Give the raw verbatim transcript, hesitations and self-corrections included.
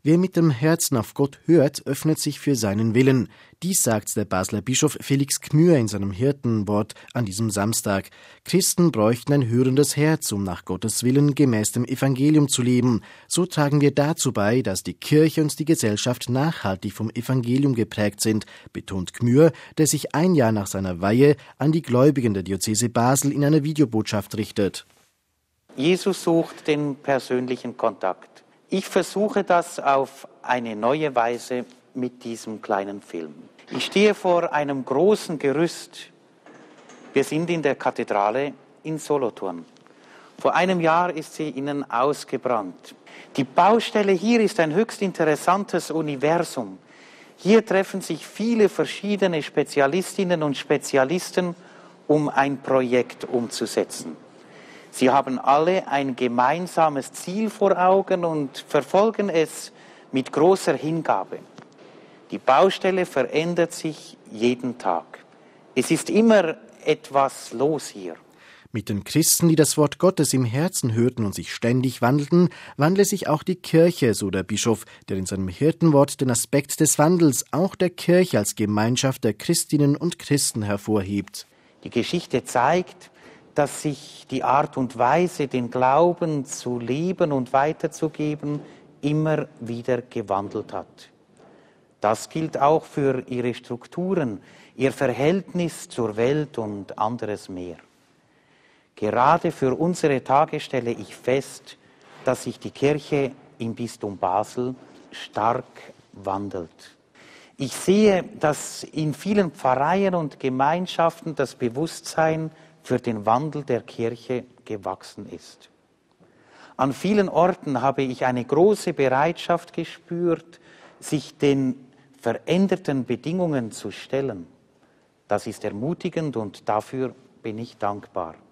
Wer mit dem Herzen auf Gott hört, öffnet sich für seinen Willen. Dies sagt der Basler Bischof Felix Gmür in seinem Hirtenwort an diesem Samstag. Christen bräuchten ein hörendes Herz, um nach Gottes Willen gemäß dem Evangelium zu leben. So tragen wir dazu bei, dass die Kirche und die Gesellschaft nachhaltig vom Evangelium geprägt sind, betont Gmür, der sich ein Jahr nach seiner Weihe an die Gläubigen der Diözese Basel in einer Videobotschaft richtet. Jesus sucht den persönlichen Kontakt. Ich versuche das auf eine neue Weise mit diesem kleinen Film. Ich stehe vor einem großen Gerüst. Wir sind in der Kathedrale in Solothurn. Vor einem Jahr ist sie innen ausgebrannt. Die Baustelle hier ist ein höchst interessantes Universum. Hier treffen sich viele verschiedene Spezialistinnen und Spezialisten, um ein Projekt umzusetzen. Sie haben alle ein gemeinsames Ziel vor Augen und verfolgen es mit großer Hingabe. Die Baustelle verändert sich jeden Tag. Es ist immer etwas los hier. Mit den Christen, die das Wort Gottes im Herzen hörten und sich ständig wandelten, wandle sich auch die Kirche, so der Bischof, der in seinem Hirtenwort den Aspekt des Wandels auch der Kirche als Gemeinschaft der Christinnen und Christen hervorhebt. Die Geschichte zeigt, dass sich die Art und Weise, den Glauben zu leben und weiterzugeben, immer wieder gewandelt hat. Das gilt auch für ihre Strukturen, ihr Verhältnis zur Welt und anderes mehr. Gerade für unsere Tage stelle ich fest, dass sich die Kirche im Bistum Basel stark wandelt. Ich sehe, dass in vielen Pfarreien und Gemeinschaften das Bewusstsein für den Wandel der Kirche gewachsen ist. An vielen Orten habe ich eine große Bereitschaft gespürt, sich den veränderten Bedingungen zu stellen. Das ist ermutigend und dafür bin ich dankbar.